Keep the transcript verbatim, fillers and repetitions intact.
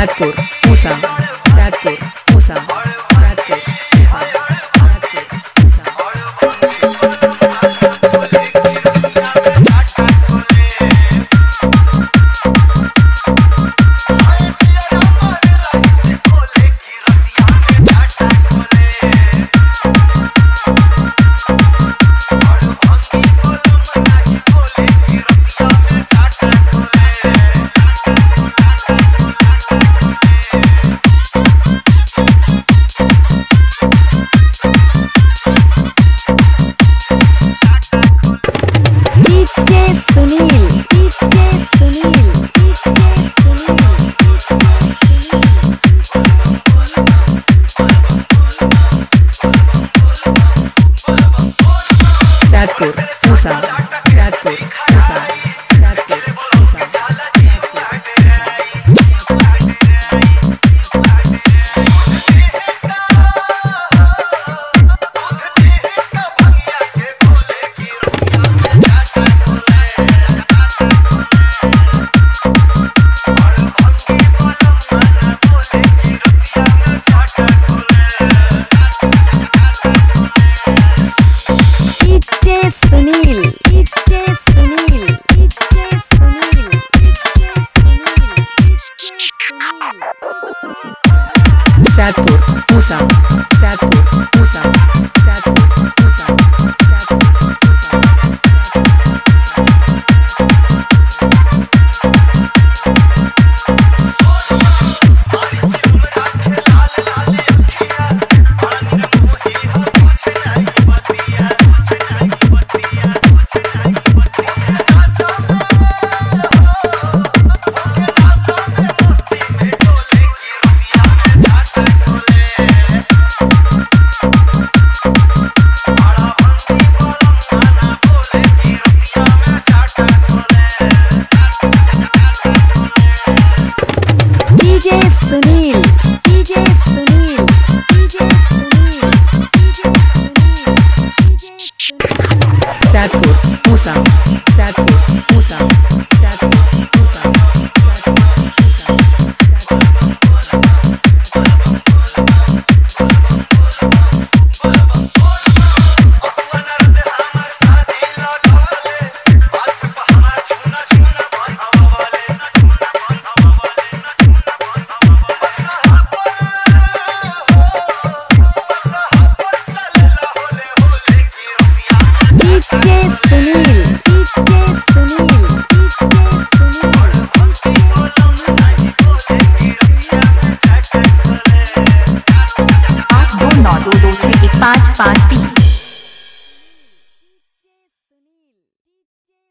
Saidpur Musa Saidpur Musa Saidpur Musa Sunil DJ Sunil Saidpur Musa Saidpur Musa Saidpur Musa Sunil DJ Sunil DJ Sunil Saidpur Musa Saidpur Musa Saidpur Musa Sunil DJ Sunil DJ Sunil Saidpur Musa Saidpur Musa Saidpur Musa Sunil DJ Sunil आठ दो नौ दो दो छः एक पाँच पाँच